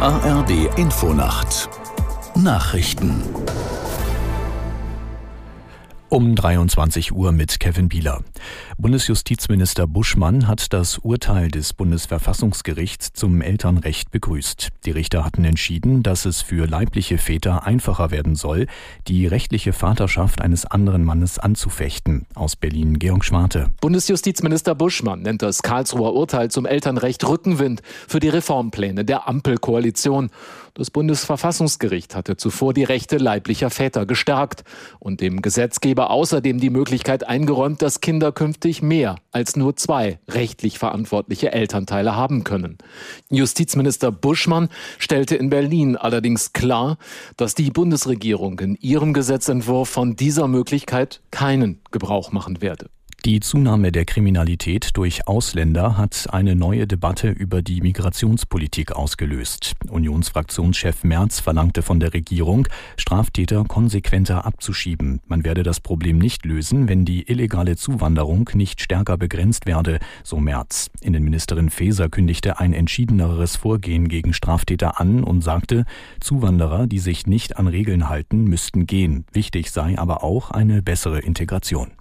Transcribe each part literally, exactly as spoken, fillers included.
A R D Infonacht Nachrichten um dreiundzwanzig Uhr mit Kevin Bieler. Bundesjustizminister Buschmann hat das Urteil des Bundesverfassungsgerichts zum Elternrecht begrüßt. Die Richter hatten entschieden, dass es für leibliche Väter einfacher werden soll, die rechtliche Vaterschaft eines anderen Mannes anzufechten. Aus Berlin Georg Schwarte. Bundesjustizminister Buschmann nennt das Karlsruher Urteil zum Elternrecht Rückenwind für die Reformpläne der Ampelkoalition. Das Bundesverfassungsgericht hatte zuvor die Rechte leiblicher Väter gestärkt und dem Gesetzgeber außerdem die Möglichkeit eingeräumt, dass Kinder künftig mehr als nur zwei rechtlich verantwortliche Elternteile haben können. Justizminister Buschmann stellte in Berlin allerdings klar, dass die Bundesregierung in ihrem Gesetzentwurf von dieser Möglichkeit keinen Gebrauch machen werde. Die Zunahme der Kriminalität durch Ausländer hat eine neue Debatte über die Migrationspolitik ausgelöst. Unionsfraktionschef Merz verlangte von der Regierung, Straftäter konsequenter abzuschieben. Man werde das Problem nicht lösen, wenn die illegale Zuwanderung nicht stärker begrenzt werde, so Merz. Innenministerin Faeser kündigte ein entschiedeneres Vorgehen gegen Straftäter an und sagte, Zuwanderer, die sich nicht an Regeln halten, müssten gehen. Wichtig sei aber auch eine bessere Integration.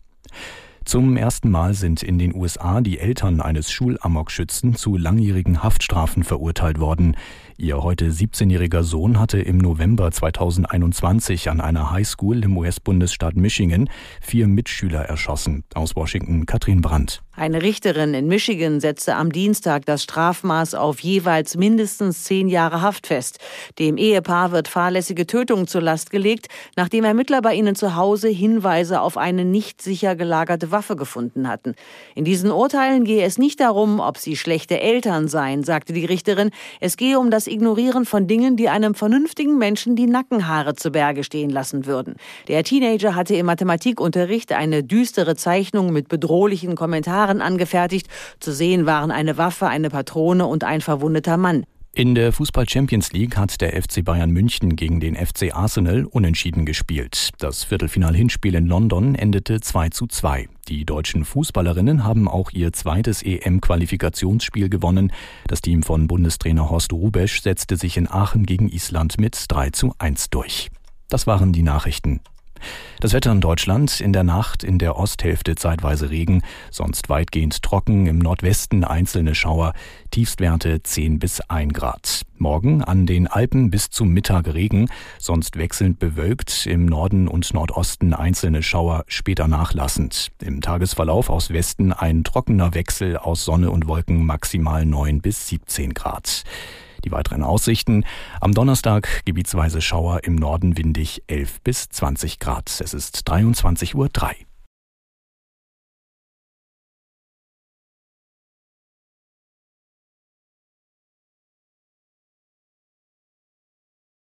Zum ersten Mal sind in den U S A die Eltern eines Schulamokschützen zu langjährigen Haftstrafen verurteilt worden. Ihr heute siebzehnjähriger Sohn hatte im November zweitausendeinundzwanzig an einer Highschool im U S-Bundesstaat Michigan vier Mitschüler erschossen. Aus Washington Katrin Brandt. Eine Richterin in Michigan setzte am Dienstag das Strafmaß auf jeweils mindestens zehn Jahre Haft fest. Dem Ehepaar wird fahrlässige Tötung zur Last gelegt, nachdem Ermittler bei ihnen zu Hause Hinweise auf eine nicht sicher gelagerte Waffe gefunden hatten. In diesen Urteilen gehe es nicht darum, ob sie schlechte Eltern seien, sagte die Richterin. Es gehe um das Ignorieren von Dingen, die einem vernünftigen Menschen die Nackenhaare zu Berge stehen lassen würden. Der Teenager hatte im Mathematikunterricht eine düstere Zeichnung mit bedrohlichen Kommentaren angefertigt. Zu sehen waren eine Waffe, eine Patrone und ein verwundeter Mann. In der Fußball-Champions League hat der F C Bayern München gegen den F C Arsenal unentschieden gespielt. Das Viertelfinal-Hinspiel in London endete zwei zu zwei. Die deutschen Fußballerinnen haben auch ihr zweites E M-Qualifikationsspiel gewonnen. Das Team von Bundestrainer Horst Rubesch setzte sich in Aachen gegen Island mit drei zu eins durch. Das waren die Nachrichten. Das Wetter in Deutschland: in der Nacht in der Osthälfte zeitweise Regen, sonst weitgehend trocken, im Nordwesten einzelne Schauer, Tiefstwerte zehn bis ein Grad. Morgen an den Alpen bis zum Mittag Regen, sonst wechselnd bewölkt, im Norden und Nordosten einzelne Schauer, später nachlassend. Im Tagesverlauf aus Westen ein trockener Wechsel aus Sonne und Wolken, maximal neun bis siebzehn Grad. Die weiteren Aussichten: am Donnerstag gebietsweise Schauer, im Norden windig elf bis zwanzig Grad. Es ist dreiundzwanzig Uhr drei.